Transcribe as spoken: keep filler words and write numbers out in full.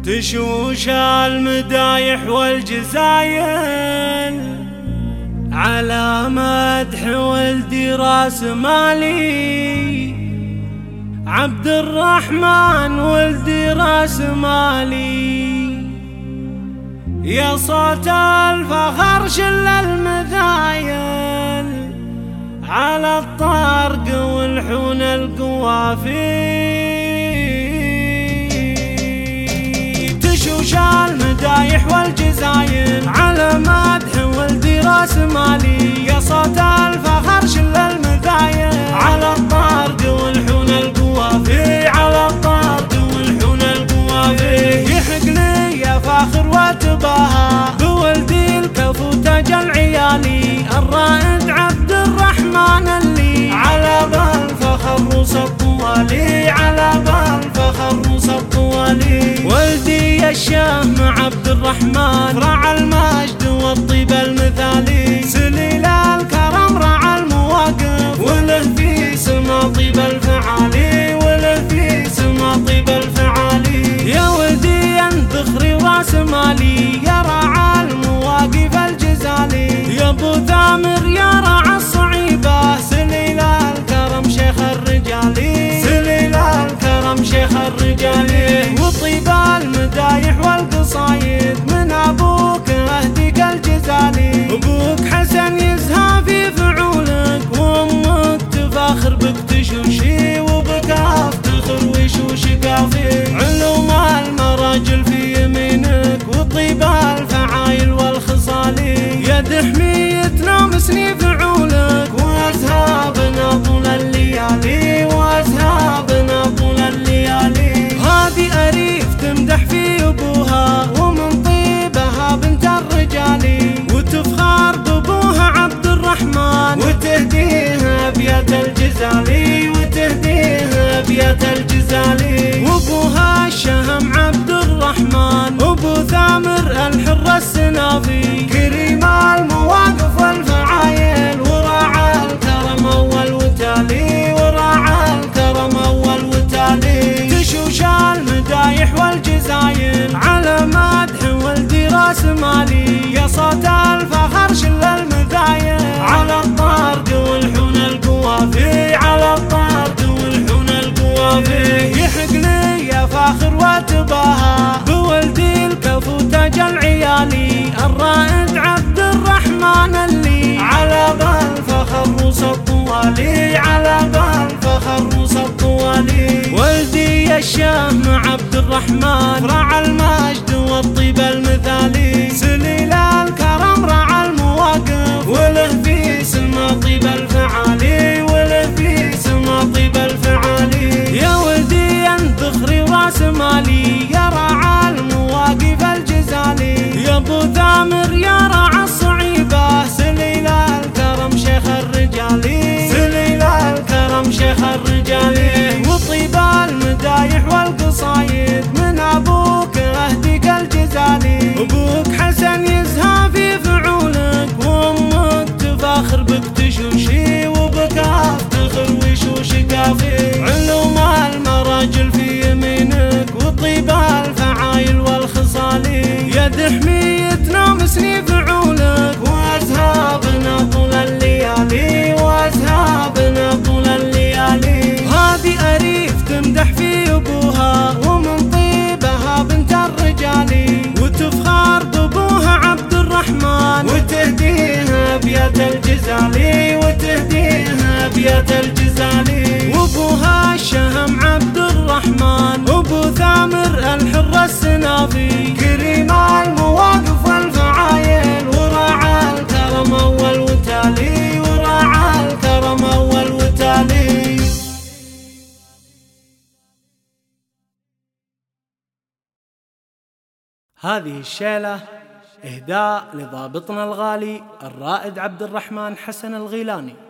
تشوش المدايح والجزايل على مدح ولدي راس مالي عبد الرحمن ولدي راس مالي. يا صوت الفخر شل المذايل على الطرق والحون القوافي. تشوش المدايح والجزايل على مدح ولدي راس مالي. يا صوت الفخر شل المذايل على الطرق والحون القوافي. على الطرق والحون القوافي. يحق لي يا فاخر واتباهى بولدي الكفو تاج العيالي الرائد عبد الرحمن اللي على بالفخر روس الطوالي. على بالفخر روس الطوالي. ولدي الشهم عبد الرحمن راعى المجد والطيب المثالي. سليل الكرم راعى المواقف وله في سما طيب الفعالي. وله في سما طيب الفعالي. يا ولدي الذخري راس مالي يا راعى المواقف الجزالي. يا ابو ثامر يا راعى الصعيبه سليل الكرم شيخ الرجالي. سليل الكرم شيخ الرجالي. وطيب المدايح والقصايد من ابوك اهديك الجزالي. ابوك حسن يزهى في فعولك وامك تفاخر بك تشوشي وبك افتخر وشوش قافي. علوم المراجل في يمينك وطيب الفعايل والخصالي. يا دحميتنا مسني فعولك واسهابنا طول الليالي. واسهابنا طول الليالي. هذه أريف تمدح في ابوها ومن طيبها بنت الرجالي. وتفخر بابوها عبد الرحمن وتهديها ابيات الجزالي. وتهديها ابيات الجزالي. وابوها الشهم عبد الرحمن وابو ثامر الحر السنافي. كريم المواقف والفعايل وراعى الكرم اول وتالي. وراعى الكرم اول وتالي. تشوش المدايح والجزايل على مدح ولدي راس مالي. يا صوت الفخر شل المذايل على الطرق والحون القوافي. على الطرق والحون القوافي. يحق لي يا فاخر واتباهى بولدي الكفو تاج العيالي الرائد عبد الرحمن اللي على بالفخر روس الطوالي. على بالفخر روس الطوالي. ولدي الشهم عبد الرحمن راعى المجد والطيب المثالي. سليل الكرم راعى المواقف وله في سما طيب الفعالي. وله في سما طيب الفعالي. يا ولدي الذخري راس مالي يا راعى المواقف الجزالي. يا ابو ثامر يا راعى الصعيبه سليل الكرم شيخ الرجالي. سليل الكرم شيخ الرجالي. وطيب المدايح والقصايد من ابوك اهديك الجزالي. ابوك حسن يزهى في فعولك وامك تفاخر بك تشوشي وبك افتخر وشوش قافي. علوم المراجل في يمينك وطيب الفعايل والخصالي. يا دحميتنا مسني فعولك واسهابنا طول الليالي. واسهابنا طول الليالي. هذه أريف تمدح في ابوها ومن طيبها بنت الرجالي. وتفخر بابوها عبد الرحمن وتهديها ابيات الجزالي. وتهديها ابيات الجزالي. وابوها الشهم عبد الرحمن وابو ثامر الحر السنافي. كريم المواقف والفعايل وراعى الكرم اول وتالي. وراعى الكرم اول وتالي. هذه الشيلة إهداء لضابطنا الغالي الرائد عبد الرحمن حسن الغيلاني.